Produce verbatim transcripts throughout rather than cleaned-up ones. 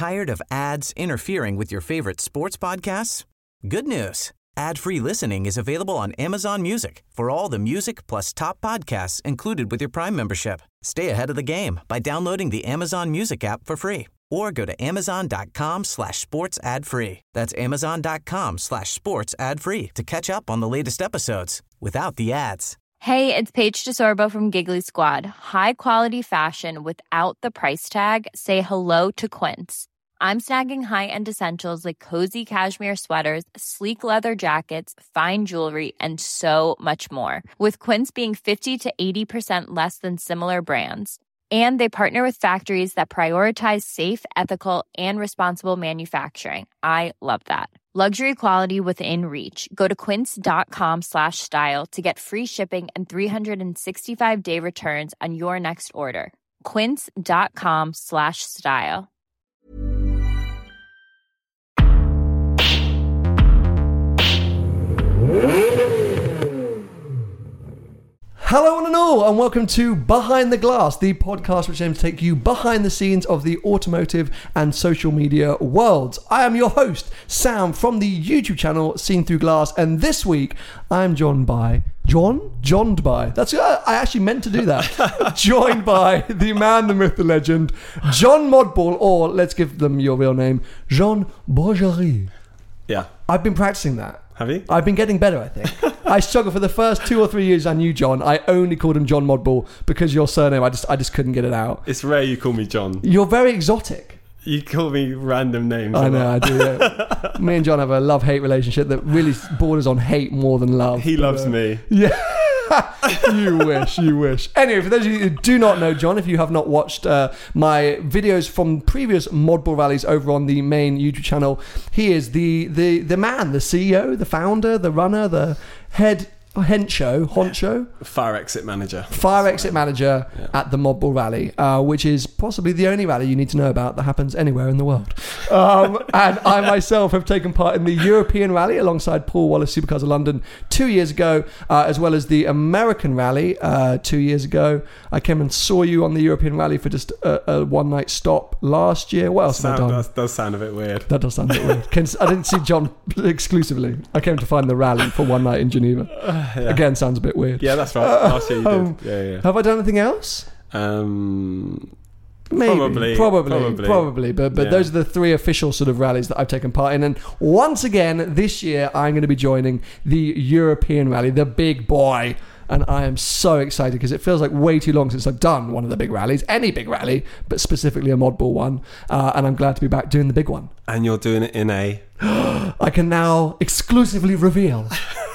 Tired of ads interfering with your favorite sports podcasts? Good news. Ad-free listening is available on Amazon Music for all the music plus top podcasts included with your Prime membership. Stay ahead of the game by downloading the Amazon Music app for free or go to amazon.com slash sports ad free. That's amazon.com slash sports ad free to catch up on the latest episodes without the ads. Hey, it's Paige DeSorbo from Giggly Squad. High quality fashion without the price tag. Say hello to Quince. I'm snagging high-end essentials like cozy cashmere sweaters, sleek leather jackets, fine jewelry, and so much more. With Quince being fifty to eighty percent less than similar brands. And they partner with factories that prioritize safe, ethical, and responsible manufacturing. I love that. Luxury quality within reach. Go to quince.com slash style to get free shipping and three sixty-five day returns on your next order. Quince.com slash style. Hello one and all, and welcome to Behind the Glass, the podcast which aims to take you behind the scenes of the automotive and social media worlds. I am your host, Sam, from the YouTube channel Seen Through Glass, and this week I'm joined by... John? Joined by. That's uh, I actually meant to do that. Joined by the man, the myth, the legend, John Modball, or let's give them your real name, Jean Bourgerie. Yeah. I've been practicing that. Have you? I've been getting better, I think. I struggled for the first two or three years I knew John. I only called him John Modball because your surname, I just I just couldn't get it out. It's rare you call me John. You're very exotic. You call me random names. I know, I do. Yeah. Me and John have a love-hate relationship that really borders on hate more than love. He loves uh, me. Yeah. You wish, you wish. Anyway, for those of you who do not know John, if you have not watched uh, my videos from previous Modball rallies over on the main YouTube channel, he is the the the man, the C E O, the founder, the runner, the head hencho, honcho, Fire exit manager. Fire exit manager yeah. at the Modball rally, uh, which is possibly the only rally you need to know about that happens anywhere in the world. Um, and I myself have taken part in the European rally alongside Paul Wallace Supercars of London two years ago, uh, as well as the American rally uh, two years ago. I came and saw you on the European rally for just a, a one night stop last year. What else Sound, have I done? Does, does sound a bit weird. That does sound a bit weird. Can, I didn't see John exclusively. I came to find the rally for one night in Geneva. Yeah. Again, sounds a bit weird. Yeah, that's right. Last year you did. Um, yeah, yeah. Have I done anything else? Um, Maybe, probably, probably, probably, probably. But but yeah. those are the three official sort of rallies that I've taken part in. And once again, this year, I'm going to be joining the European rally, the big boy. And I am so excited because it feels like way too long since I've done one of the big rallies, any big rally, but specifically a Modball one. Uh, and I'm glad to be back doing the big one. And you're doing it in a... I can now exclusively reveal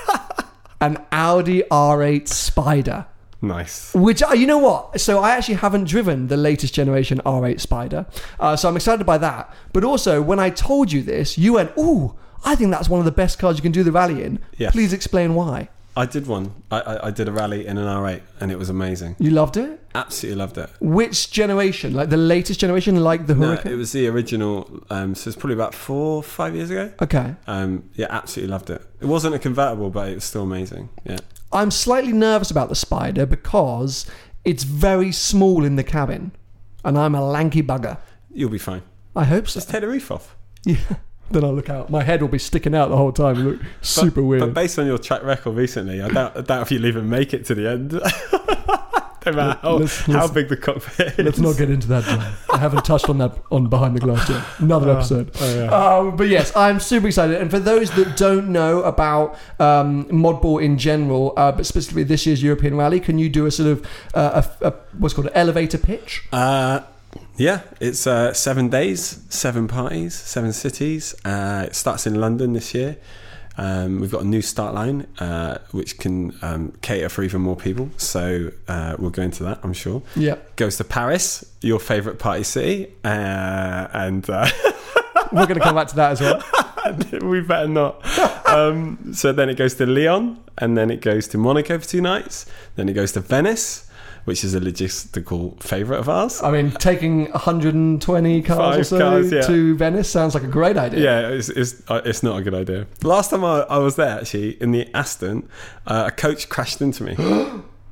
an Audi R eight Spider. Nice. Which, uh, you know what? So I actually haven't driven the latest generation R eight Spider. Uh, so I'm excited by that. But also, when I told you this, you went, ooh, I think that's one of the best cars you can do the rally in. Yes. Please explain why. I did one. I, I, I did a rally in an R eight and it was amazing. You loved it? Absolutely loved it. Which generation? Like the latest generation, like the No, Huracan? it was the original. Um, so it's probably about four, five years ago. Okay. Um, yeah, absolutely loved it. It wasn't a convertible, but it was still amazing. Yeah. I'm slightly nervous about the Spider because it's very small in the cabin. And I'm a lanky bugger. You'll be fine. I hope so. Just take the roof off. Yeah. Then I'll look out. My head will be sticking out the whole time. It'll look super but, weird. But based on your track record recently, I doubt, I doubt if you'll even make it to the end. No matter how, let's, how let's, big the cockpit is. Let's not get into that, John. I haven't touched on that on Behind the Glass yet. Another episode. Oh, yeah. um, but yes, I'm super excited. And for those that don't know about um, Modball in general, uh, but specifically this year's European Rally, can you do a sort of uh, a, a, what's called an elevator pitch? Uh, yeah, it's uh, seven days, seven parties, seven cities. Uh, it starts in London this year. Um, we've got a new start line uh, which can um, cater for even more people. So uh, we'll go into that, I'm sure. Yeah. Goes to Paris, your favourite party city. Uh, and uh, we're going to come back to that as well. We better not. Um, so then it goes to Lyon, and then it goes to Monaco for two nights. Then it goes to Venice, which is a logistical favourite of ours. I mean, taking one hundred twenty cars Five or so cars, yeah. to Venice sounds like a great idea. Yeah, it's it's, uh, it's not a good idea. Last time I, I was there, actually, in the Aston, uh, a coach crashed into me.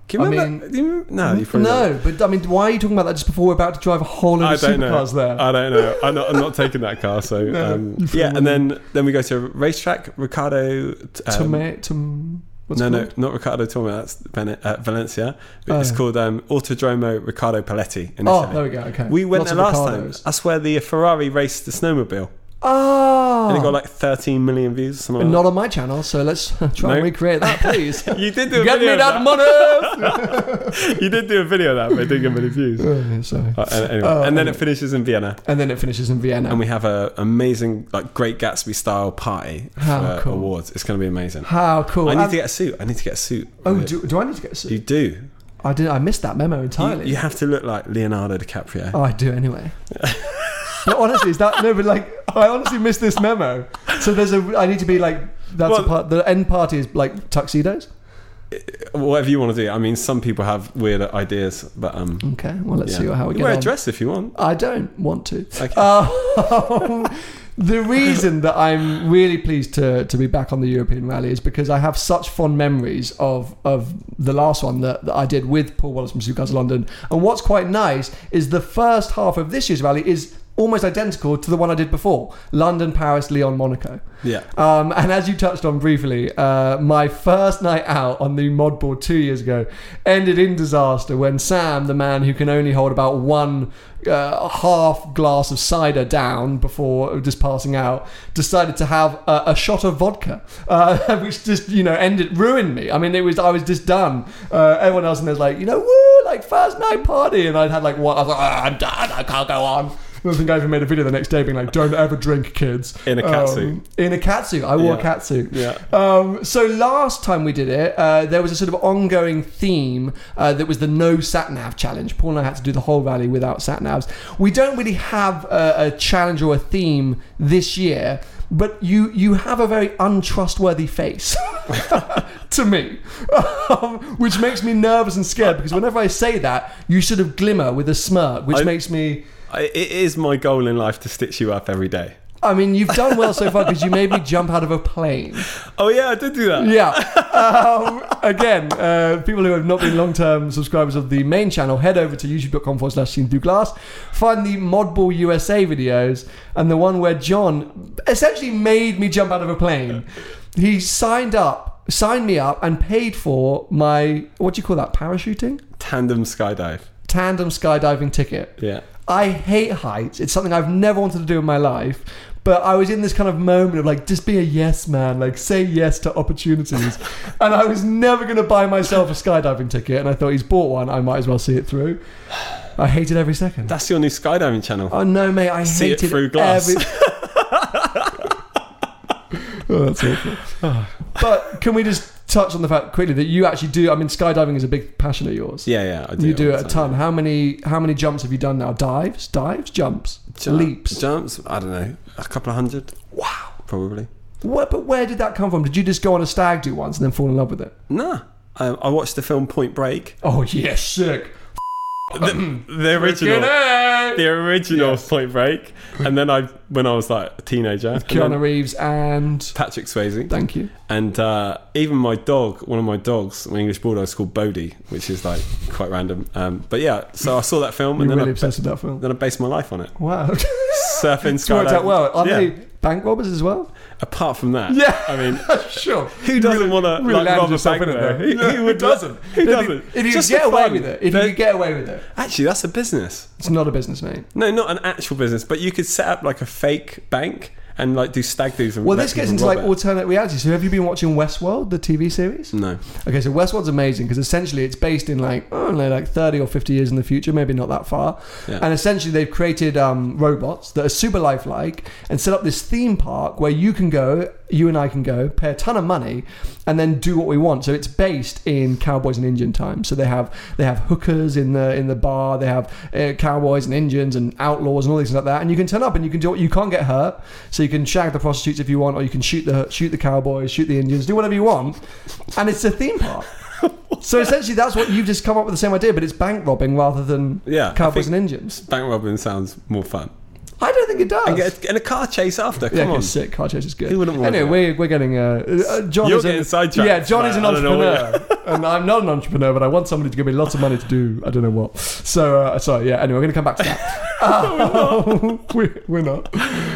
Can you I remember? mean, do you, no, you probably no, don't. but I mean, why are you talking about that just before we're about to drive a whole lot I of don't know. supercars there? I don't know. I'm not. I'm not taking that car. So No, um, you yeah, probably and then then we go to a racetrack. Ricardo. Um, Tome, tom, what's no, it no, called? not Ricardo Torme. That's Ven- uh, Valencia. But it's Oh. called um, Autodromo Riccardo Paletti in Oh, Italy. there we go. Okay. We went Lots there of last Ricardos. time. That's where the Ferrari raced the snowmobile. Oh, And it got like thirteen million views. Something but like not on my channel. So let's try No. and recreate that, please. that. You did do a Get video me of that money. You did do a video of that, but it didn't get many views. Oh, sorry. Uh, anyway. Oh, and then anyway. it finishes in Vienna. And then it finishes in Vienna. And we have a amazing, like, Great Gatsby style party How for cool. awards. It's going to be amazing. How cool! I need And- to get a suit. I need to get a suit. Oh, With- do, do I need to get a suit? you do. I did. I missed that memo You, entirely. you have to look like Leonardo DiCaprio. Oh, I do anyway. No, honestly, is that no? But like, I honestly missed this memo. So there's a. I need to be like. That's Well- a part. The end party is like tuxedos. Whatever you want to do. I mean, some people have weird ideas, but um. Okay. Well, let's yeah. see how we you get wear on. a dress if you want. I don't want to. Okay. Um, the reason that I'm really pleased to to be back on the European Rally is because I have such fond memories of of the last one that, that I did with Paul Wallace from Supercars London. And what's quite nice is the first half of this year's rally is almost identical to the one I did before: London, Paris, Lyon, Monaco. Yeah. Um, and as you touched on briefly, uh, my first night out on the mod board two years ago ended in disaster when Sam, the man who can only hold about one uh, half glass of cider down before just passing out, decided to have a, a shot of vodka, uh, which just, you know, ended, ruined me. I mean, it was, I was just done. Uh, everyone else in there's like, you know, woo, like first night party. And I'd had like one, I was like, oh, I'm done, I can't go on. I think I even made a video the next day being like, don't ever drink, kids. In a catsuit. Um, in a catsuit. I wore Yeah. a catsuit. Yeah. Um, so last time we did it, uh, there was a sort of ongoing theme uh, that was the no sat-nav challenge. Paul and I had to do the whole rally without sat-navs. We don't really have a, a challenge or a theme this year, but you you have a very untrustworthy face to me, um, which makes me nervous and scared because whenever I say that, you sort of glimmer with a smirk, which I- makes me... I, it is my goal in life to stitch you up every day. I mean, you've done well so far because you made me jump out of a plane. Oh yeah, I did do that. Yeah. Um, again, uh, people who have not been long-term subscribers of the main channel, head over to youtube.com forward slash seen through glass. Find the Modball U S A videos and the one where John essentially made me jump out of a plane. He signed up, signed me up, and paid for my, what do you call that? Parachuting? Tandem skydive. Tandem skydiving ticket. Yeah. I hate heights. It's something I've never wanted to do in my life. But I was in this kind of moment of like, just be a yes man, like say yes to opportunities. And I was never going to buy myself a skydiving ticket. And I thought, he's bought one, I might as well see it through. I hated every second. That's your new skydiving channel. Oh no, mate, I See it hated through glass. every... Oh, that's awful. But can we just touch on the fact quickly that you actually do, I mean, skydiving is a big passion of yours. Yeah, yeah, I do. You do all it the a time. ton. How many how many jumps have you done now? Dives? Dives? Jumps? Jump- Leaps? Jumps? I don't know. A couple of hundred? Wow. Probably. What, but where did that come from? Did you just go on a stag do once and then fall in love with it? Nah. Um, I watched the film Point Break. Oh, yes, sick. The, the original. The original Yes. Point Break. And then I, when I was like a teenager. and Keanu then Reeves and... Patrick Swayze. Thank you. And uh, even my dog, one of my dogs, my English bulldog, is called Bodhi, which is like quite random. Um, but yeah, so I saw that film You're and then really I, obsessed with that film. then I based my life on it. Wow. Surfing, It's worked skydiving. out well. Are Yeah. they bank robbers as well? Apart from that, Yeah. I mean, Sure. who doesn't want to really like landed rob a yourself bank in it, there? though. Who, No, who who would doesn't? Who If you- doesn't? If you Just get for away fun. with it. If They're- you could get away with it. Actually, that's a business. It's not a business, mate. No, not an actual business, but you could set up like a fake bank and like do stag do's and Well, let this gets people into rob like it. alternate reality. So have you been watching Westworld, the T V series? No. Okay, so Westworld's amazing because essentially it's based in like, I don't know, like thirty or fifty years in the future, maybe not that far. Yeah. And essentially they've created um, robots that are super lifelike and set up this theme park where you can go, you and I can go, pay a ton of money and then do what we want. So it's based in cowboys and Indian times. So they have they have hookers in the in the bar, they have uh, cowboys and Indians and outlaws and all these things like that. And you can turn up and you can do what you can't get hurt. So you can shag the prostitutes if you want, or you can shoot the shoot the cowboys, shoot the Indians, do whatever you want. And it's a theme park. So essentially that's what you've just come up with the same idea, but it's bank robbing rather than Yeah, I cowboys think and Indians. Bank robbing sounds more fun. I don't think it does. And, get, and a car chase after. Come yeah, on. sick. Car chase is good. Who wouldn't want anyway, that? we're, we're getting... Uh, uh, John You're is getting an, sidetracked. Yeah, John is an I don't know entrepreneur. And I'm not an entrepreneur, but I want somebody to give me lots of money to do I don't know what. So, uh, sorry, yeah, anyway, we're going to come back to that. Uh, we're, we're not.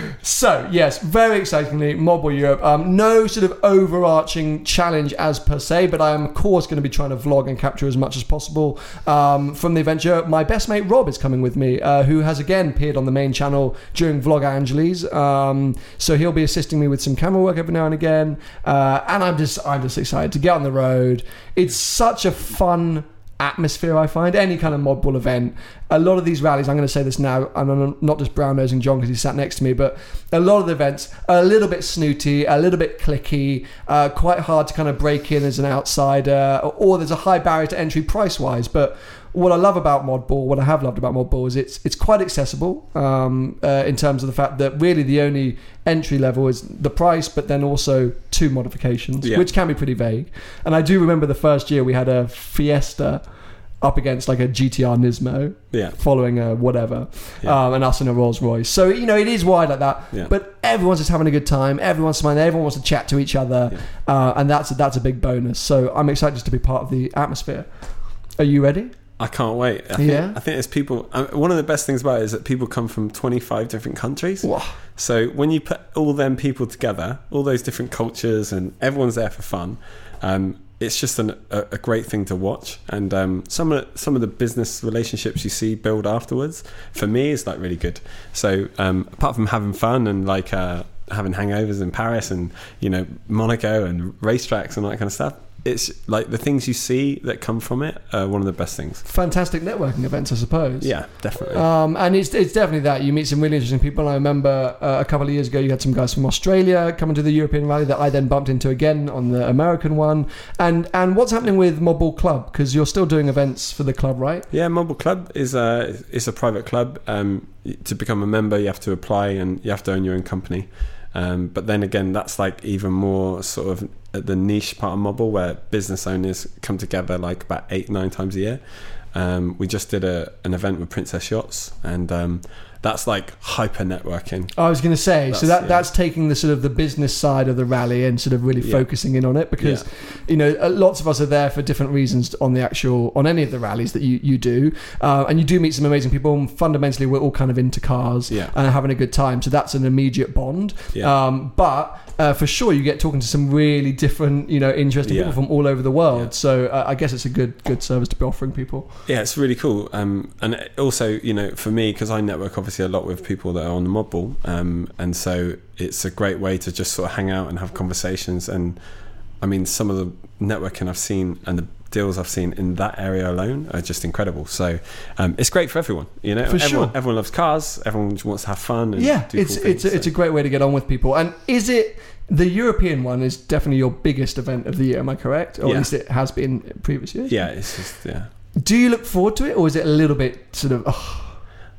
So, yes, very excitingly, Mod Ball Europe. Um, no sort of overarching challenge as per se, but I am, of course, going to be trying to vlog and capture as much as possible um, from the adventure. My best mate Rob is coming with me, uh, who has again appeared on the main channel during Vlog Angeles. Um, so he'll be assisting me with some camera work every now and again. Uh, and I'm just, I'm just excited to get on the road. It's such a fun atmosphere, I find. Any kind of Mod Ball event. A lot of these rallies, I'm going to say this now, and I'm not just brown-nosing John because he sat next to me, but a lot of the events are a little bit snooty, a little bit clicky, uh, quite hard to kind of break in as an outsider, or, or there's a high barrier to entry price-wise. But what I love about Mod Ball, what I have loved about Mod Ball, is it's it's quite accessible um, uh, in terms of the fact that really the only entry level is the price, but then also two modifications, yeah. which can be pretty vague. And I do remember the first year we had a Fiesta up against like a G T R Nismo, yeah. following a whatever, yeah. um, and us in a Rolls Royce. So, you know, it is wide like that, yeah. but everyone's just having a good time. Everyone's smiling. Everyone wants to chat to each other, yeah. uh, and that's that's a big bonus. So I'm excited just to be part of the atmosphere. Are you ready? I can't wait. I think, yeah. I think there's people. Um, one of the best things about it is that people come from twenty-five different countries. Whoa. So when you put all them people together, all those different cultures, and everyone's there for fun, um, it's just an, a, a great thing to watch. And um, some of the, some of the business relationships you see build afterwards, for me, is like really good. So um, apart from having fun and like uh, having hangovers in Paris and you know Monaco and racetracks and all that kind of stuff, it's like the things you see that come from it are one of the best things. Fantastic networking events, I suppose. Yeah, definitely. Um, and it's it's definitely that. You meet some really interesting people. And I remember uh, a couple of years ago, you had some guys from Australia coming to the European Rally that I then bumped into again on the American one. And and what's happening with Mod Ball Club? Because you're still doing events for the club, right? Yeah, Mod Ball Club is a, is a private club. Um, to become a member, you have to apply and you have to own your own company. Um, but then again, that's like even more sort of the niche part of Mod Ball, where business owners come together like about eight, nine times a year. Um, we just did a, an event with Princess Yachts, and um, that's like hyper networking. I was going to say, that's, so that yeah. that's taking the sort of the business side of the rally and sort of really yeah. focusing in on it, because yeah. you know lots of us are there for different reasons on the actual on any of the rallies that you you do, uh, and you do meet some amazing people. And fundamentally, we're all kind of into cars yeah. and having a good time, so that's an immediate bond. Yeah. Um, but uh, for sure, you get talking to some really different, you know, interesting yeah. people from all over the world. Yeah. So uh, I guess it's a good good service to be offering people. Yeah, it's really cool. Um, and also, you know, for me, because I network obviously a lot with people that are on the Mod Ball, um, and so it's a great way to just sort of hang out and have conversations. And I mean, some of the networking I've seen and the deals I've seen in that area alone are just incredible. So um, it's great for everyone. You know, For everyone, sure. everyone loves cars. Everyone wants to have fun. And Yeah, do it's cool it's things, a, it's so. a great way to get on with people. And is it the European one is definitely your biggest event of the year? Am I correct? Or Yeah. at least it has been in previous years. Yeah, it's just yeah. Do you look forward to it, or is it a little bit sort of? Oh,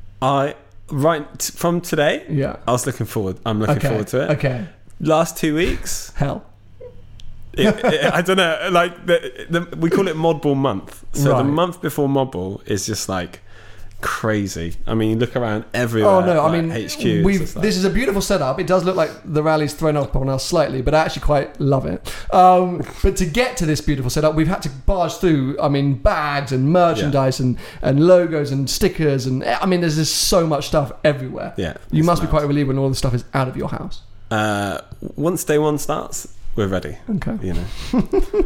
I right t- from today. yeah. I was looking forward. I'm looking Okay. forward to it. Okay. Last two weeks. Hell. It, it, I don't know, like the, the, we call it Mod Ball month. So Right. the month before Mod Ball is just like crazy. I mean, you look around everywhere. Oh no! like I mean, H Q. we've just like, this is a beautiful setup. It does look like the rally's thrown up on us slightly, but I actually quite love it. Um, but to get to this beautiful setup, we've had to barge through. I mean, bags and merchandise and, and logos and stickers and I mean, there's just so much stuff everywhere. yeah. You it's must be mad. quite relieved when all the stuff is out of your house. Uh, once day one starts, we're ready. Okay. You know.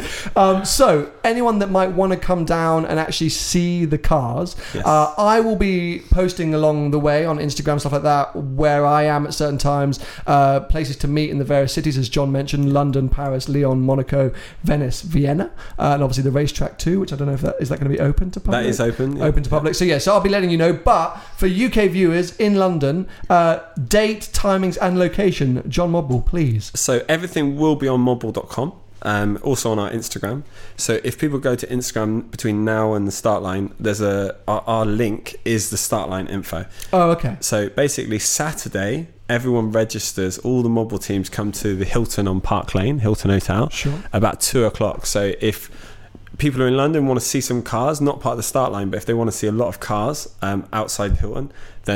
Um, so, anyone that might want to come down and actually see the cars, Yes. uh, I will be posting along the way on Instagram, stuff like that, where I am at certain times, uh, places to meet in the various cities, as John mentioned, London, Paris, Lyon, Monaco, Venice, Vienna, uh, and obviously the racetrack too, which I don't know if that is that going to be open to public? That is open. Yeah. Open to public. So, yeah, so I'll be letting you know. But for U K viewers in London, uh, date, timings, and location, John Mod Ball, please. So everything will be on mod ball dot com. Um, also on our Instagram. So if people go to Instagram between now and the start line, there's a our, our link is the start line info. Oh, okay. So basically Saturday, everyone registers. All the Mod Ball teams come to the Hilton on Park Lane, Hilton Hotel, Sure. about two o'clock. So if people who are in London want to see some cars, not part of the start line, but if they want to see a lot of cars um, outside Hilton, then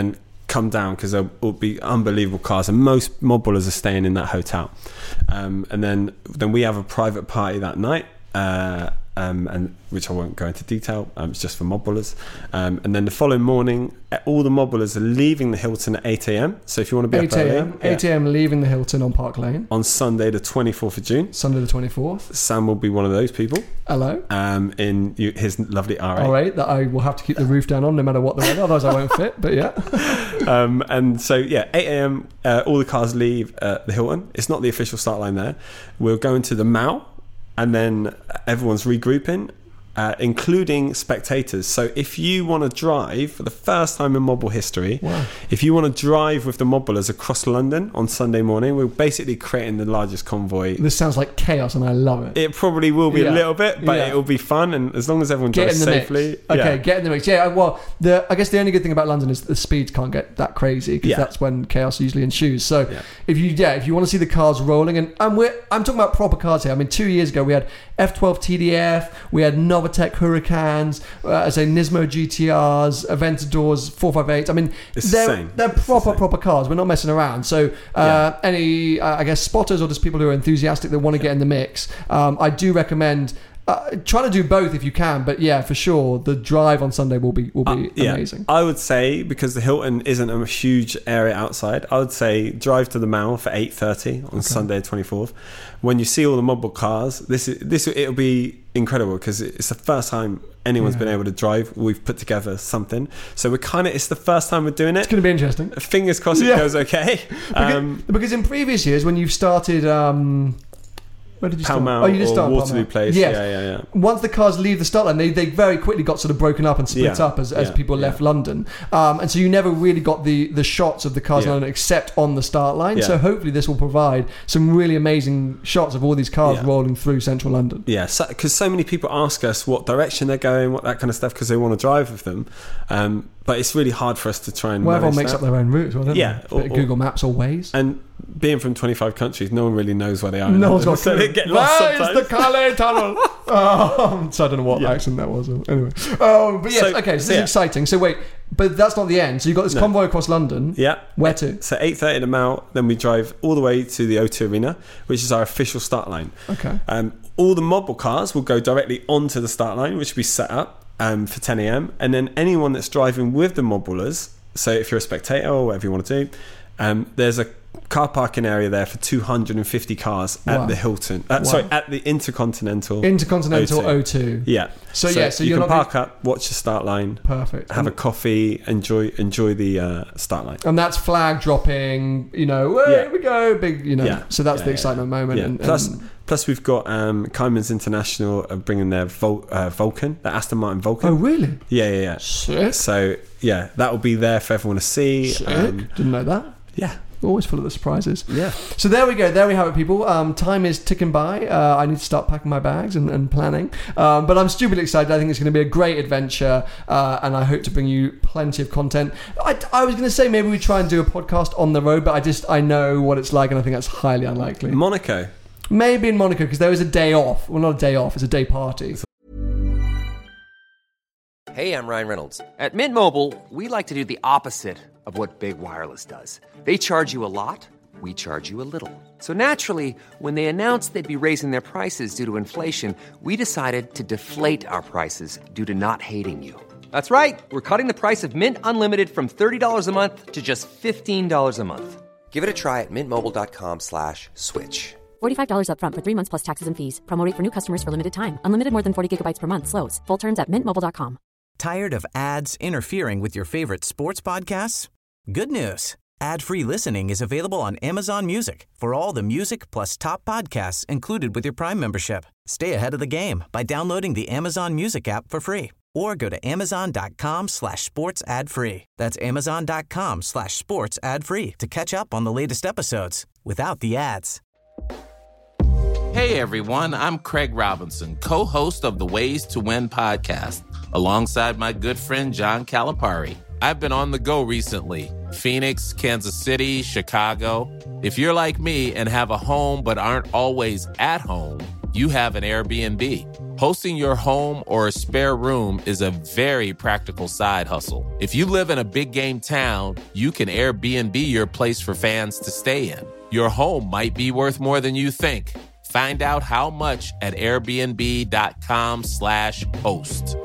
come down because there will be unbelievable cars, and most mod ballers are staying in that hotel. Um, and then then we have a private party that night. Uh, Um, and which I won't go into detail. Um, it's just for mod ballers. Um, and then the following morning, all the mod ballers are leaving the Hilton at eight a.m. So if you want to be eight up early, a.m. eight a.m. leaving the Hilton on Park Lane on Sunday the twenty-fourth of June. Sunday the twenty-fourth. Sam will be one of those people. Hello. Um, in you, his lovely R eight. R eight that I will have to keep the roof down on no matter what the weather, otherwise I won't fit. But yeah. um, and so yeah, eight a.m. Uh, all the cars leave uh, the Hilton. It's not the official start line there. We'll go into the Mall, and then everyone's regrouping. Uh, including spectators. So if you want to drive for the first time in mod ball history, wow. if you want to drive with the mod ballers across London on Sunday morning, we're basically creating the largest convoy. This sounds like chaos, and I love it. It probably will be yeah. a little bit, but yeah. it will be fun, and as long as everyone get drives in the safely. Mix. Okay, yeah. get in the mix. Yeah, well, the I guess the only good thing about London is the speeds can't get that crazy because yeah. that's when chaos usually ensues. So yeah. if you yeah, if you want to see the cars rolling, and, and we're I'm talking about proper cars here. I mean, two years ago we had F twelve T D F, we had Novatec Hurricane. Uh, I say Nismo G T Rs, Aventadors, four fifty-eight. I mean, it's they're, the same. they're it's proper, the proper cars. We're not messing around. So, uh, yeah. any, uh, I guess, spotters or just people who are enthusiastic that want to get in the mix, um, I do recommend uh, try to do both if you can. But yeah, for sure, the drive on Sunday will be will be uh, yeah. amazing. I would say, because the Hilton isn't a huge area outside, I would say drive to the Mall for eight thirty on okay. Sunday twenty-fourth. When you see all the mod ball cars, this is this it'll be incredible because it's the first time anyone's yeah. been able to drive. We've put together something, so we're kind of it's the first time we're doing it. It's going to be interesting. Fingers crossed yeah. it goes okay. because, um, because in previous years when you've started. Um, Where did you start? Pall Mall oh, you just or started Waterloo Place. Yes. Yeah, yeah, yeah. Once the cars leave the start line, they, they very quickly got sort of broken up and split yeah. up as, as yeah. people yeah. left London. Um, and so you never really got the, the shots of the cars yeah. in London except on the start line. Yeah. So hopefully this will provide some really amazing shots of all these cars yeah. rolling through central London. Yeah, because so, so many people ask us what direction they're going, what that kind of stuff, because they want to drive with them. Um, but it's really hard for us to try and well, everyone makes that. up their own routes, well, don't yeah, they? Or, Google Maps or Waze. And being from twenty-five countries, no one really knows where they are. No one's got so clue. they get lost Where sometimes. is the Calais Tunnel? um, so I don't know what yeah. accent that was. Anyway, oh, but yes, so, okay. So this yeah. is exciting. So wait, but that's not the end. So you've got this no. convoy across London. Yeah. Where to? So eight thirty to Mall, then we drive all the way to the O two Arena, which is our official start line. Okay. Um, all the mod ball cars will go directly onto the start line, which will be set up um, for ten a.m. And then anyone that's driving with the mod ballers, so if you're a spectator or whatever you want to do, um, there's a car parking area there for two hundred fifty cars at wow. the Hilton. Uh, wow. Sorry, at the Intercontinental. Intercontinental O two. O two. Yeah. So, so yeah, so you you're can not park be... up, watch the start line. Perfect. Have and, a coffee, enjoy enjoy the uh, start line. And that's flag dropping. You know, hey, yeah. here we go, big. You know, yeah. so that's yeah, the yeah, excitement yeah. moment. Yeah. And, plus, and, plus we've got um, Cummins International uh, bringing their Vul- uh, Vulcan, the Aston Martin Vulcan. Oh, really? Yeah, yeah, yeah. Sick. So yeah, that will be there for everyone to see. Sick. Um, Didn't know that. Yeah. Always full of the surprises. Yeah. So there we go. There we have it, people. Um, time is ticking by. Uh, I need to start packing my bags and, and planning. Um, but I'm stupidly excited. I think it's going to be a great adventure. Uh, and I hope to bring you plenty of content. I, I was going to say maybe we try and do a podcast on the road, but I just, I know what it's like and I think that's highly unlikely. Monaco. Maybe in Monaco because there is a day off. Well, not a day off. It's a day party. Hey, I'm Ryan Reynolds. At Mint Mobile, we like to do the opposite of what Big Wireless does. They charge you a lot, we charge you a little. So naturally, when they announced they'd be raising their prices due to inflation, we decided to deflate our prices due to not hating you. That's right. We're cutting the price of Mint Unlimited from thirty dollars a month to just fifteen dollars a month. Give it a try at mintmobile.com slash switch. forty-five dollars up front for three months plus taxes and fees. Promo rate for new customers for limited time. Unlimited more than forty gigabytes per month. Slows full terms at mint mobile dot com. Tired of ads interfering with your favorite sports podcasts? Good news. Ad-free listening is available on Amazon Music for all the music plus top podcasts included with your Prime membership. Stay ahead of the game by downloading the Amazon Music app for free or go to amazon.com slash sports ad free. That's amazon.com slash sports ad free to catch up on the latest episodes without the ads. Hey everyone, I'm Craig Robinson, co-host of the Ways to Win podcast, alongside my good friend John Calipari. I've been on the go recently. Phoenix, Kansas City, Chicago. If you're like me and have a home but aren't always at home, you have an Airbnb. Hosting your home or a spare room is a very practical side hustle. If you live in a big game town, you can Airbnb your place for fans to stay in. Your home might be worth more than you think. Find out how much at airbnb.com slash host.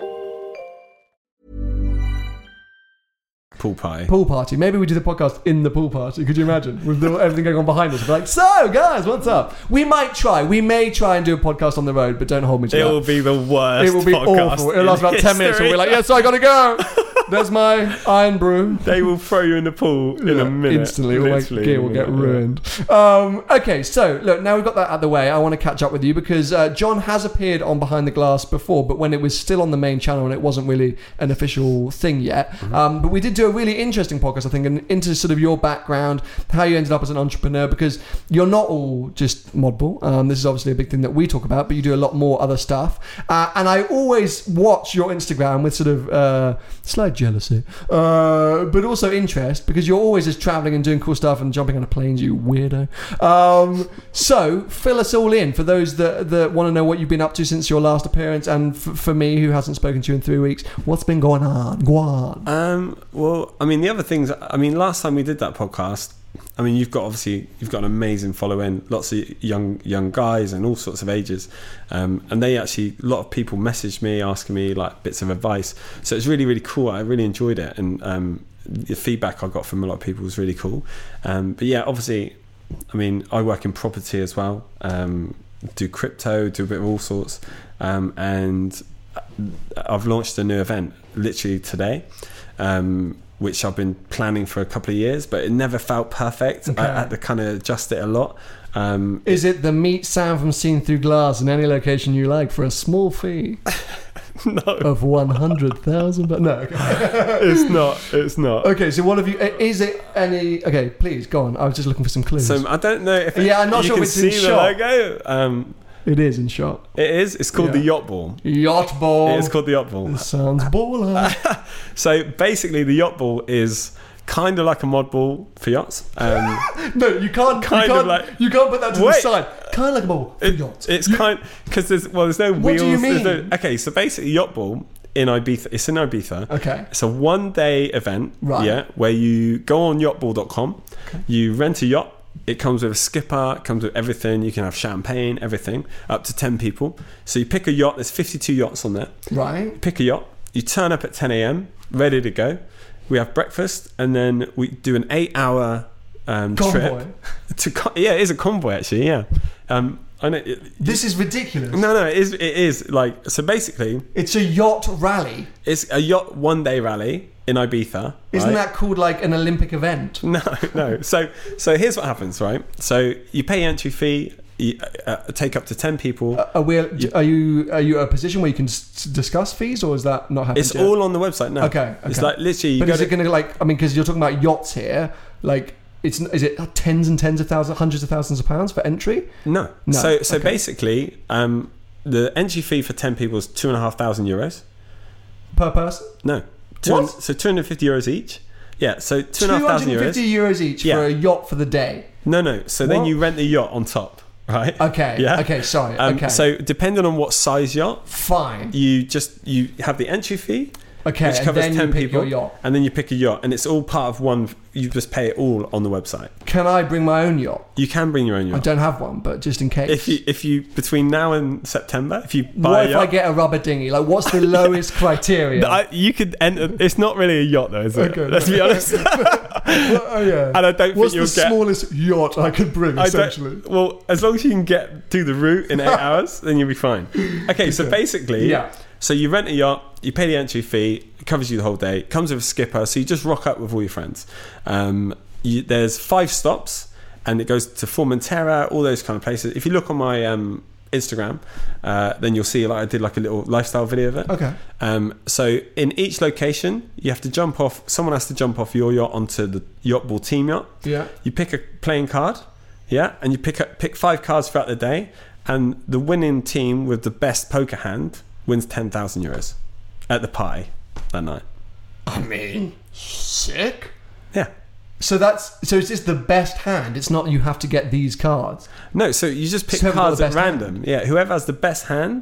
Pool party. Pool party. Maybe we do the podcast in the pool party. Could you imagine? With the, everything going on behind us. We'd be like, so guys, what's up? We might try. We may try and do a podcast on the road, but don't hold me to It that. will be the worst. It will be podcast awful. It'll last in about ten minutes and history. we're like, yes, I gotta go. There's my iron brew. They will throw you in the pool in Yeah, a minute. Instantly, all my Literally gear in a will get minute, ruined. Um, okay, so look, now we've got that out of the way, I want to catch up with you because uh, John has appeared on Behind the Glass before, but when it was still on the main channel and it wasn't really an official thing yet. Mm-hmm. Um, but we did do a really interesting podcast, I think, and into sort of your background, how you ended up as an entrepreneur, because you're not all just Modball. Um, this is obviously a big thing that we talk about, but you do a lot more other stuff. Uh, and I always watch your Instagram with sort of uh, slight jealousy. Uh, but also interest, because you're always just traveling and doing cool stuff and jumping on planes, you weirdo. Um, so fill us all in for those that, that want to know what you've been up to since your last appearance, and f- for me who hasn't spoken to you in three weeks, what's been going on? Go on. Um, well, I mean, the other things, I mean, last time we did that podcast, I mean, you've got obviously you've got an amazing following, lots of young young guys and all sorts of ages, um, and they actually a lot of people messaged me asking me like bits of advice. So it's really really cool. I really enjoyed it, and um, the feedback I got from a lot of people was really cool. Um, but yeah, obviously, I mean, I work in property as well, um, do crypto, do a bit of all sorts, um, and I've launched a new event literally today. Um, which I've been planning for a couple of years, but it never felt perfect. Okay. I had to kind of adjust it a lot. Um, Is it the meet Sam from Seen Through Glass in any location you like for a small fee no, of one hundred thousand? But no, okay. it's not. It's not. Okay, so what have you? Is it any? Okay, please go on. I was just looking for some clues. So I don't know if it, Yeah, I'm not you sure can if it's in see the shot. logo. Um, It is in shot. it is. It's called Yeah. the Yacht Ball. Yacht ball. It is called the Yacht Ball. This sounds baller. So basically, the Yacht Ball is kind of like a mod ball for yachts. Um, No, you can't. Kind you of can't, like- you can't put that to the Wait. side. Kind of like a ball for it- yachts. it's You- kind because there's well, there's no What wheels. do you there's no- mean? okay, so basically, Yacht Ball in Ibiza. It's in Ibiza. Okay. It's a one day event. Right. Yeah, where you go on yacht ball dot com. You rent a yacht. It comes with a skipper, it comes with everything. You can have champagne, everything, up to ten people. So you pick a yacht, there's fifty-two yachts on there. Right. Pick a yacht, you turn up at ten a.m, ready to go. We have breakfast, and then we do an eight hour um, Convoy. trip. To, co- yeah, it is a convoy, actually, yeah. Um, I know, it, This is ridiculous. no, no, it is, it is like, so basically, It's a yacht rally. it's a yacht one day rally in Ibiza. Isn't right? that called like an Olympic event? No, no. So, so here's what happens, right? So you pay entry fee, you uh, take up to ten people. Are, we, are you are you at a position where you can s- discuss fees, or is that not happening? It's all on the website now. Okay, It's okay. like literally. You But go is to, it going to like? I mean, because you're talking about yachts here. Like, it's is it tens and tens of thousands, hundreds of thousands of pounds for entry? no. No, So, so okay. basically, um, the entry fee for ten people is two and a half thousand euros. Per person? No. Two What? hun- So two hundred fifty euros each. Yeah. So two Two and a half thousand hundred and euros. fifty euros each Yeah. for a yacht for the day. No, no. So then What? you rent the yacht on top, right? Okay. Yeah. Okay. Sorry. Um, okay. So depending on what size yacht, fine. you just you have the entry fee. Okay. Which And covers then ten you pick people, your yacht. and then you pick a yacht, and it's all part of one. You just pay it all on the website. Can I bring my own yacht? You can bring your own I yacht. don't have one, but just in case. If you, if you between now and September, if you buy what a if yacht, I get a rubber dinghy? Like, what's the lowest criteria? I, you could enter. It's not really a yacht, though, is it? Okay. Let's be honest. Well, oh, yeah. And I don't What's think you'll the get. smallest yacht I could bring, I essentially? don't, well, as long as you can get do the route in eight hours, then you'll be fine. Okay, so basically, Yeah. So you rent a yacht, you pay the entry fee, it covers you the whole day. It comes with a skipper, so you just rock up with all your friends. Um, you, there's five stops, and it goes to Formentera, all those kind of places. If you look on my um, Instagram, uh, then you'll see like I did like a little lifestyle video of it. Okay. Um, so in each location, you have to jump off. Someone has to jump off your yacht onto the Yacht Ball team yacht. Yeah. You pick a playing card, yeah, and you pick up, pick five cards throughout the day, and the winning team with the best poker hand wins ten thousand euros at the party that night. I mean, sick. Yeah. So that's so. Is this the best hand? It's not. You have to get these cards. No, so you just pick So whoever got cards the at best random. Yeah, whoever has the best hand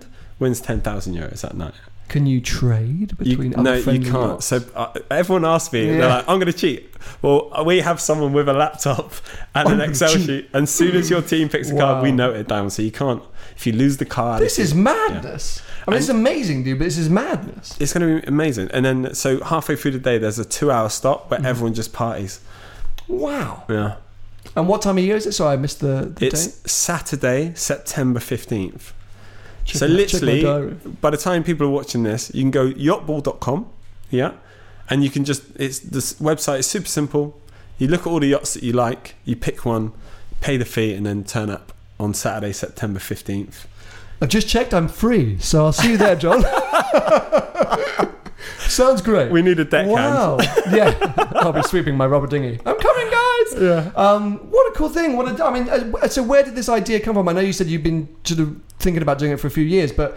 wins ten thousand euros that night. Can you trade between you, other no, you friendly can't. yachts? So uh, everyone asks me, Yeah. they're like, I'm going to cheat. Well, we have someone with a laptop and I'm an gonna Excel cheat. sheet. And as soon as your team picks a Wow. card, we note it down. So you can't, if you lose the card. This if is you- madness. I mean, And- it's amazing, dude, but this is madness. It's going to be amazing. And then, so halfway through the day, there's a two hour stop where Mm-hmm. everyone just parties. Wow. Yeah. And what time of year is it? Sorry, I missed the, the It's date. Saturday, September fifteenth. Check So my- check my literally, diary. by the time people are watching this, you can go yacht ball dot com, yeah, and you can just, it's this website is super simple. You look at all the yachts that you like, you pick one, pay the fee, and then turn up on Saturday, September fifteenth. I've just checked, I'm free, so I'll see you there, John. Sounds great. We need a deckhand. Wow. Yeah. I'll be sweeping my rubber dinghy. I'm coming, guys. Yeah. Um, what a cool thing. What a, I mean, uh, so where did this idea come from? I know you said you've been sort of thinking about doing it for a few years, but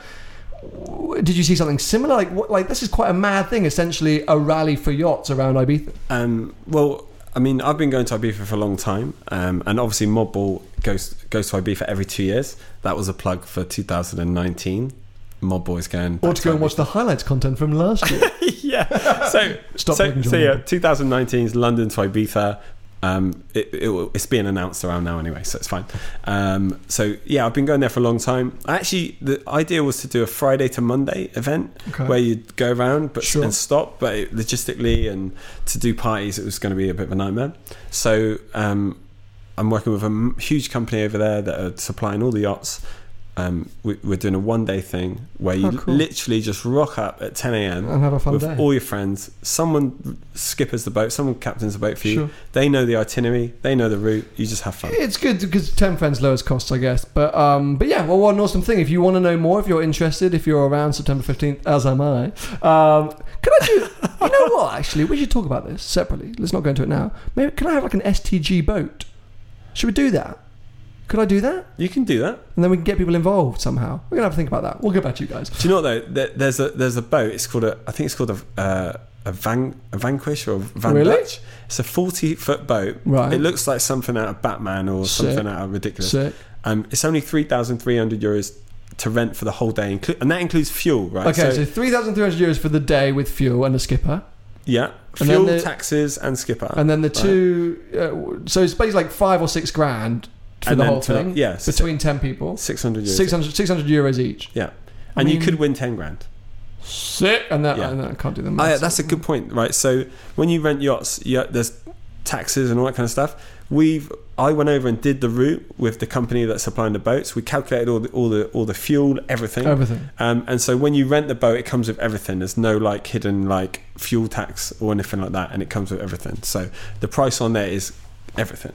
w- did you see something similar? Like, what, like this is quite a mad thing, essentially a rally for yachts around Ibiza. Um, well, I mean, I've been going to Ibiza for a long time, um, and obviously Mod Ball goes goes to Ibiza every two years. That was a plug for two thousand nineteen. Mod Ball is going. Or back to go and Ibiza. watch the highlights content from last year. Yeah. So, Stop so, looking, so John. yeah, twenty nineteen is London to Ibiza. Um, it, it, will- it's being announced around now anyway, so it's fine. Um, so yeah, I've been going there for a long time. Actually, the idea was to do a Friday to Monday event Okay. where you'd go around but Sure. and stop, but it, logistically and to do parties, it was going to be a bit of a nightmare. So um, I'm working with a m- huge company over there that are supplying all the yachts. Um, we, we're doing a one-day thing where you Oh, cool. literally just rock up at ten a.m. And have a fun with day. all your friends. Someone skippers the boat, someone captains the boat for you. Sure. They know the itinerary, they know the route. You just have fun. It's good because ten friends lowest costs, I guess. But um, but yeah, well, what an awesome thing. If you want to know more, if you're interested, if you're around September fifteenth, as am I, um, can I do, you know what, actually, we should talk about this separately. Let's not go into it now. Maybe, can I have like an S T G boat? Should we do that? Could I do that? You can do that. And then we can get people involved somehow. We're going to have to think about that. We'll get back to you guys. Do you know what though? There- There's a there's a boat. It's called a I think it's called a uh, a Van a Vanquish or a Van Really? Dutch. It's a forty foot boat. Right. It looks like something out of Batman or Sick. something out of ridiculous. Sick. Um, it's only three thousand three hundred euros to rent for the whole day, inclu- and that includes fuel, right? Okay, so, three thousand three hundred euros for the day with fuel and a skipper. yeah, and then fuel, the- taxes, and skipper. And then the right? two, uh, so it's basically like five or six grand for And the then whole for- thing. yeah, so- between ten people. six hundred euros. six hundred, six hundred euros each. Yeah, I and mean- you could win ten grand. Sick. And that, Yeah. and that I can't do the Oh, maths. yeah, that's a good point, right? So when you rent yachts, yeah, there's taxes and all that kind of stuff. We've I went over and did the route with the company that's supplying the boats. We calculated all the all the all the fuel, everything. Everything. Um, and so when you rent the boat, it comes with everything. There's no like hidden like fuel tax or anything like that, and it comes with everything. So the price on there is everything.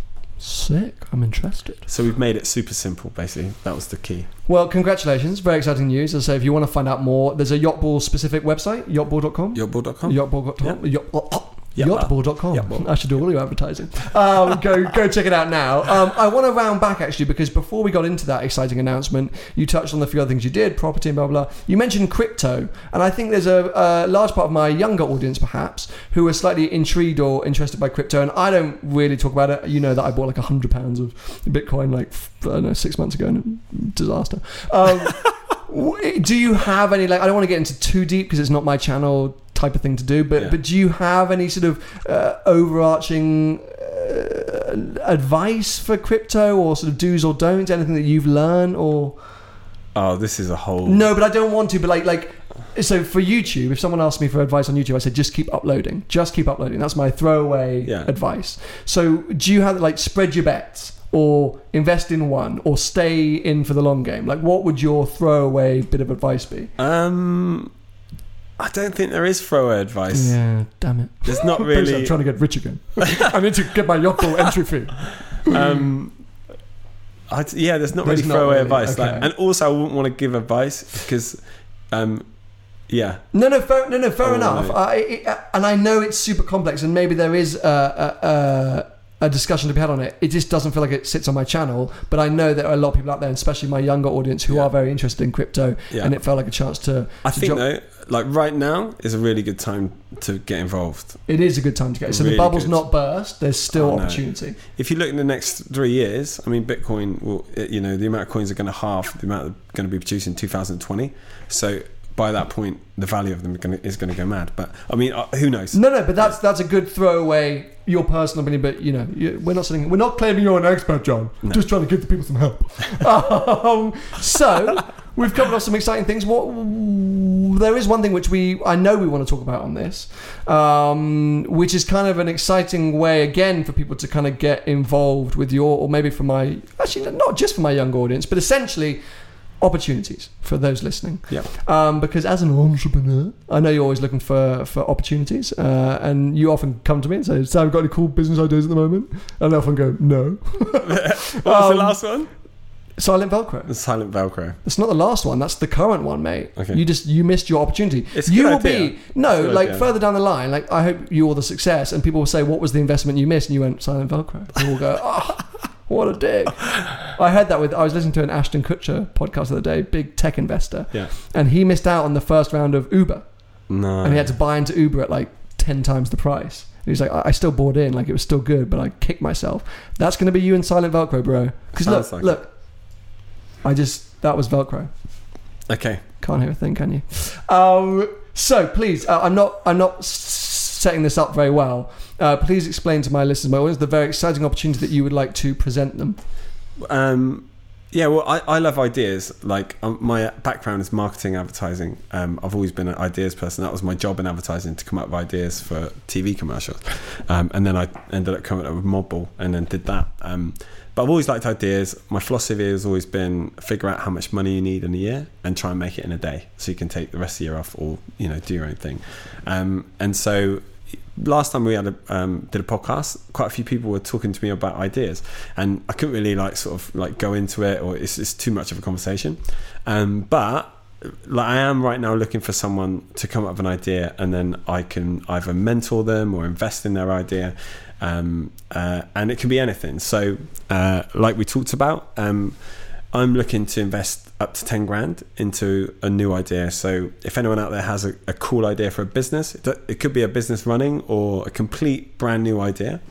Sick. I'm interested. So we've made it super simple, basically. That was the key. Well, congratulations. Very exciting news. As I say, if you want to find out more, there's a Yacht Ball specific website, yacht ball dot com. yacht ball dot com. yacht ball dot com. Yacht, oh, oh, Yeah. yacht ball dot com. Yacht Ball. I should do all your advertising. Um, go go check it out now. Um, I want to round back actually because before we got into that exciting announcement, you touched on the few other things you did, property and blah blah. blah. You mentioned crypto, and I think there's a, a large part of my younger audience perhaps who are slightly intrigued or interested by crypto. And I don't really talk about it. You know that I bought like a hundred pounds of Bitcoin like I don't know six months ago, and disaster. Um, do you have any like? I don't want to get into too deep because it's not my channel type of thing to do, but Yeah. but do you have any sort of uh, overarching uh, advice for crypto or sort of do's or don'ts, anything that you've learned or Oh, this is a whole. no? But I don't want to, but like like so for YouTube, if someone asked me for advice on YouTube, I said just keep uploading, just keep uploading. That's my throwaway Yeah. advice. So do you have like spread your bets or invest in one or stay in for the long game? Like what would your throwaway bit of advice be? Um, I don't think there is throwaway advice. Yeah, damn it. There's not Basically, really. I'm trying to get rich again. I need to get my Yacht Ball entry fee. um, I, yeah, there's not There's really not throwaway really, advice. okay. Like, and also, I wouldn't want to give advice because, um, yeah, No, no, fair, no, no, fair Oh, enough. no. I, I, and I know it's super complex, and maybe there is a, a, a discussion to be had on it. It just doesn't feel like it sits on my channel, but I know that there are a lot of people out there, especially my younger audience, who yeah. are very interested in crypto, yeah. and it felt like a chance to. I to think jump. though, like right now is a really good time to get involved. It is a good time to get. So really the bubble's good. not burst. There's still Oh, no. opportunity. If you look in the next three years, I mean, Bitcoin will, you know, the amount of coins are going to halve the amount they're going to be produced in two thousand twenty. So by that point, the value of them is going to, is going to go mad. But I mean, uh, who knows? No, no, but that's that's a good throwaway. Your personal opinion, but you know, you, we're not saying we're not claiming you're an expert, John. No. Just trying to give the people some help. um, so we've covered off some exciting things. What there is one thing which we I know we want to talk about on this, um, which is kind of an exciting way again for people to kind of get involved with your, or maybe for my actually not just for my young audience, but essentially opportunities for those listening. Yeah. Um, because as an entrepreneur, I know you're always looking for, for opportunities, uh, and you often come to me and say, "Sam, have got any cool business ideas at the moment?" And I often go, "No." What was Um, the last one? Silent Velcro. The Silent Velcro. It's not the last one. That's the current one, mate. Okay. You just you missed your opportunity. It's a you good will idea. be no It's a good like idea. further down the line. Like I hope you all the success, and people will say, "What was the investment you missed?" And you went, "Silent Velcro." And we'll go, "Oh, what a dick." I heard that with I was listening to an Ashton Kutcher podcast the other day, big tech investor, Yeah. and he missed out on the first round of Uber, No. and he had to buy into Uber at like ten times the price. And he's like, I, I still bought in, like it was still good, but I kicked myself. That's going to be you and Silent Velcro, bro. Because look, Sounds like look, I just that was Velcro. Okay. Can't hear a thing, can you? Um, so please, uh, I'm not, I'm not s- setting this up very well. Uh, please explain to my listeners, my audience, the very exciting opportunity that you would like to present them. Um, yeah, well, I, I love ideas. Like um, my background is marketing, advertising. Um, I've always been an ideas person. That was my job in advertising, to come up with ideas for T V commercials. Um, and then I ended up coming up with Modball and then did that. Um, but I've always liked ideas. My philosophy has always been figure out how much money you need in a year and try and make it in a day, so you can take the rest of the year off or, you know, do your own thing. Um, and so last time we had a, um, did a podcast, quite a few people were talking to me about ideas, and I couldn't really like sort of like go into it, or it's, it's too much of a conversation. Um, but like I am right now looking for someone to come up with an idea, and then I can either mentor them or invest in their idea. Um, uh, and it can be anything. So uh, like we talked about, um, I'm looking to invest up to ten grand into a new idea. So if anyone out there has a, a cool idea for a business, it, it could be a business running or a complete brand new idea.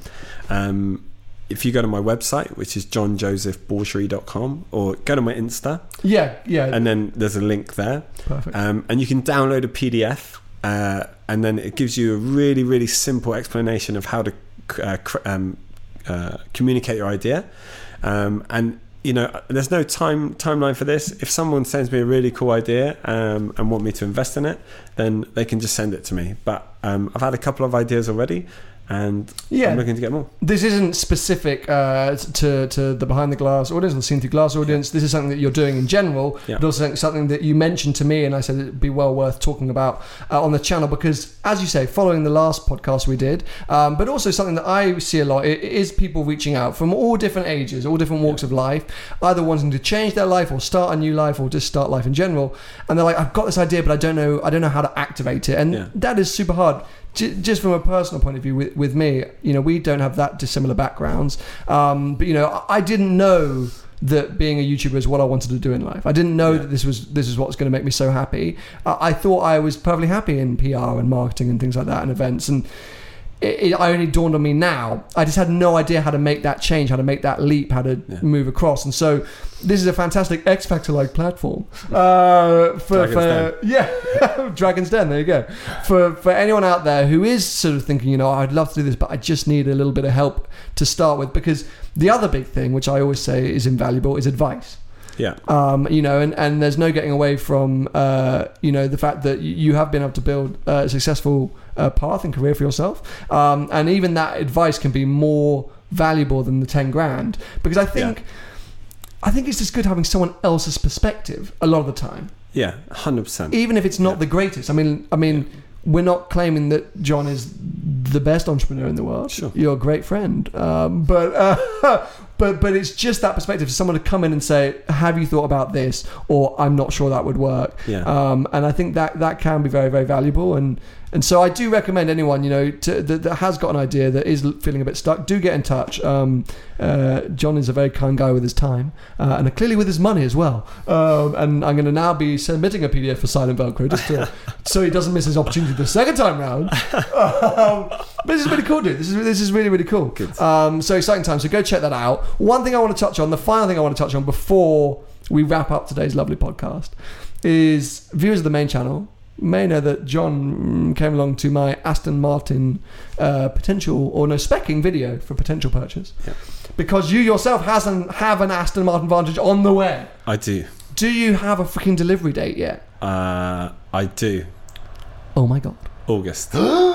Um, if you go to my website, which is john joseph bourgerie dot com, or go to my Insta, Yeah, yeah. and then there's a link there. Perfect. Um, and you can download a P D F, uh, and then it gives you a really, really simple explanation of how to uh, cr- um, uh, communicate your idea. Um, and you know, there's no time timeline for this. If someone sends me a really cool idea um, and want me to invest in it, then they can just send it to me. But um, I've had a couple of ideas already, and Yeah. I'm looking to get more. This isn't specific uh, to to the Behind the Glass audience or the Seen Through Glass audience. This is something that you're doing in general, Yeah. but also something that you mentioned to me, and I said it'd be well worth talking about uh, on the channel because, as you say, following the last podcast we did, um, but also something that I see a lot it is people reaching out from all different ages, all different walks of life, either wanting to change their life or start a new life or just start life in general, and they're like, I've got this idea, but I don't know, I don't know how to activate it, and Yeah. that is super hard. Just from a personal point of view, with, with me, you know, we don't have that dissimilar backgrounds. Um, but you know, I, I didn't know that being a YouTuber is what I wanted to do in life. I didn't know Yeah. that this was this is what's going to make me so happy. I, I thought I was perfectly happy in P R and marketing and things like that and events. And it, it only dawned on me now. I just had no idea how to make that change, how to make that leap, how to Yeah. move across. And so this is a fantastic X Factor like platform uh, for, Dragon's for yeah, Dragon's Den. There you go. For for anyone out there who is sort of thinking, you know, I'd love to do this, but I just need a little bit of help to start with, because the other big thing, which I always say is invaluable, is advice. Yeah. Um, you know, and, and there's no getting away from, uh, you know, the fact that you have been able to build a successful uh, path and career for yourself. Um, and even that advice can be more valuable than the ten grand, because I think, Yeah. I think it's just good having someone else's perspective a lot of the time, Yeah. one hundred percent. even if it's not Yeah. the greatest. I mean, I mean, we're not claiming that John is the best entrepreneur in the world. Sure. You're a great friend, um, but uh, but but it's just that perspective. Someone to come in and say, "Have you thought about this?" or "I'm not sure that would work." Yeah. Um, and I think that that can be very very valuable. And And so I do recommend anyone, you know, to, that, that has got an idea that is feeling a bit stuck, do get in touch. Um, uh, John is a very kind guy with his time uh, and clearly with his money as well. Um, and I'm going to now be submitting a P D F for Silent Velcro just to, so he doesn't miss his opportunity the second time round. Um, but this is really cool, dude. This is this is really, really cool. Um, so exciting time. So go check that out. One thing I want to touch on, the final thing I want to touch on before we wrap up today's lovely podcast is viewers of the main channel may know that John came along to my Aston Martin uh, potential, or no, specking video for potential purchase. Yeah. Because you yourself hasn't have an Aston Martin Vantage on the way. I do. Do you have a freaking delivery date yet? Uh, I do. Oh my God. August.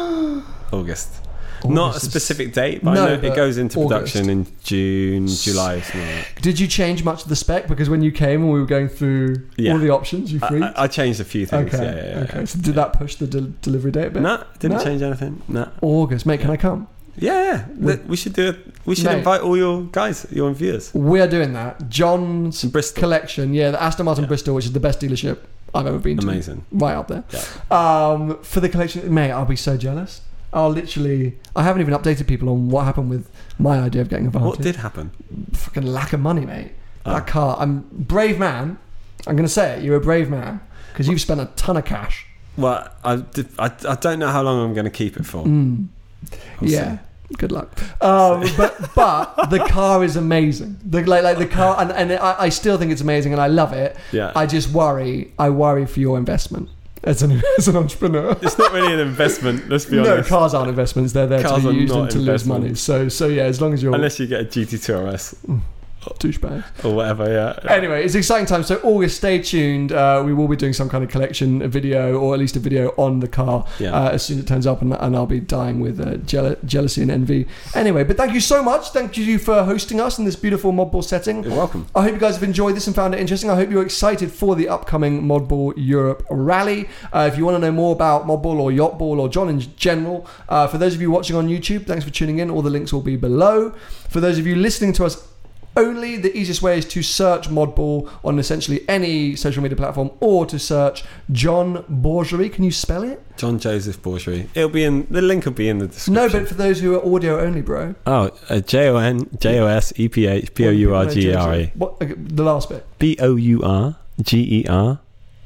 August. Not a specific date, but no, I know it goes into August. production in June, July. Like. Did you change much of the spec? Because when you came and we were going through yeah. all the options, you freaked? I, I changed a few things. Okay. Yeah, yeah, yeah, okay. yeah. So did that push the de- delivery date a bit? No, didn't no? change anything. No. August, mate. Can I come? Yeah, yeah. We should do it. We should Mate. invite all your guys, your viewers. We are doing that. John's Bristol. collection, yeah, the Aston Martin Yeah. Bristol, which is the best dealership I've ever been to. Amazing. Right up there. Yeah. Um, for the collection, mate, I'll be so jealous. I'll literally, I haven't even updated people on what happened with my idea of getting a Vantage. What did happen? Fucking lack of money, mate. Oh. That car, I'm brave man. I'm going to say it, you're a brave man because you've spent a ton of cash. Well, I, did, I, I don't know how long I'm going to keep it for. Mm. We'll Yeah. see. Good luck. Um, but but the car is amazing. The like like the car, and, and I, I still think it's amazing, and I love it. Yeah. I just worry. I worry for your investment as an as an entrepreneur. It's not really an investment. Let's be No, honest. cars aren't investments. They're there Cars to are be used not and to lose investments. money. So so yeah, as long as you're Unless you get a G T two R S douchebag. or whatever. Yeah. Anyway, it's exciting time. So August, stay tuned. Uh, we will be doing some kind of collection, a video, or at least a video on the car Yeah. uh, as soon as it turns up, and, and I'll be dying with uh, jeal- jealousy and envy. Anyway, but thank you so much. Thank you for hosting us in this beautiful Modball setting. You're welcome. I hope you guys have enjoyed this and found it interesting. I hope you're excited for the upcoming Modball Europe Rally. Uh, if you want to know more about Modball or Yachtball or John in general, uh, for those of you watching on YouTube, thanks for tuning in. All the links will be below. For those of you listening to us only, the easiest way is to search Modball on essentially any social media platform, or to search John Borgery. Can you spell it? John Joseph Borgery. It'll be in the link. Will be in the description. No, but for those who are audio only, bro. Oh, uh, J O N J O S E P H B O U R G E R E. What? Okay, the last bit. B O U R G E R.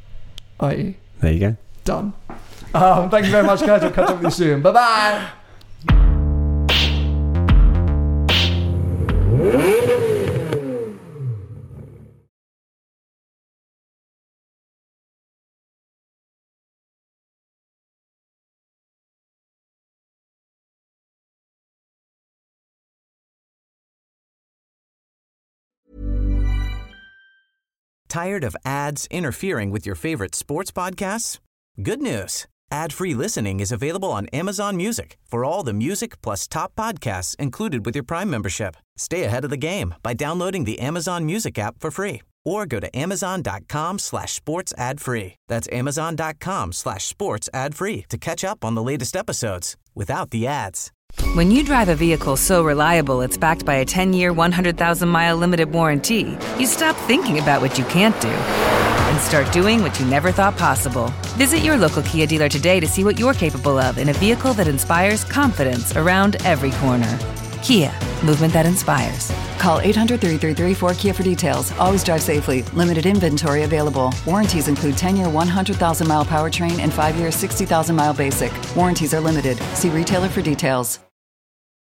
I E. There you go. Done. Um, thank you very much, guys. I'll catch up with you soon. Bye bye. Tired of ads interfering with your favorite sports podcasts? Good news. Ad-free listening is available on Amazon Music for all the music plus top podcasts included with your Prime membership. Stay ahead of the game by downloading the Amazon Music app for free, or go to amazon.com slash sports ad free. That's amazon.com slash sports ad free to catch up on the latest episodes without the ads. When you drive a vehicle so reliable it's backed by a ten-year, one hundred thousand mile limited warranty, you stop thinking about what you can't do and start doing what you never thought possible. Visit your local Kia dealer today to see what you're capable of in a vehicle that inspires confidence around every corner. Kia, movement that inspires. Call eight hundred, three three three, four K I A for details. Always drive safely. Limited inventory available. Warranties include ten-year, one hundred thousand mile powertrain and five-year, sixty thousand mile basic. Warranties are limited. See retailer for details.